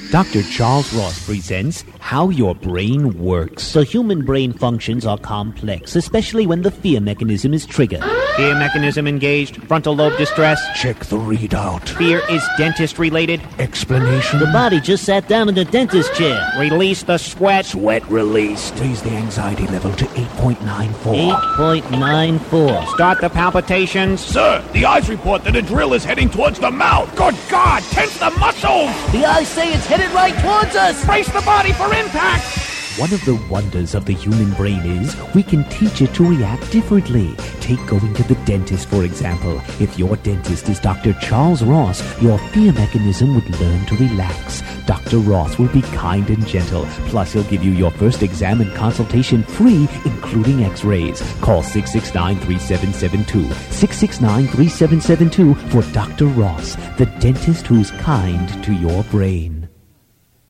Dr. Charles Ross presents How Your Brain Works. The human brain functions are complex, especially when the fear mechanism is triggered. Fear mechanism engaged. Frontal lobe distress. Check the readout. Fear is dentist-related. Explanation. The body just sat down in the dentist chair. Release the sweat. Sweat released. Raise the anxiety level to 8.94. 8.94. Start the palpitations. Sir, the eyes report that a drill is heading towards the mouth. Good God, tense the muscles. The eyes say it's headed right towards us. Brace the body for impact. One of the wonders of the human brain is we can teach it to react differently. Take going to the dentist, for example. If your dentist is Dr. Charles Ross, your fear mechanism would learn to relax. Dr. Ross will be kind and gentle. Plus, he'll give you your first exam and consultation free, including x-rays. Call 669-3772. 669-3772 for Dr. Ross, the dentist who's kind to your brain.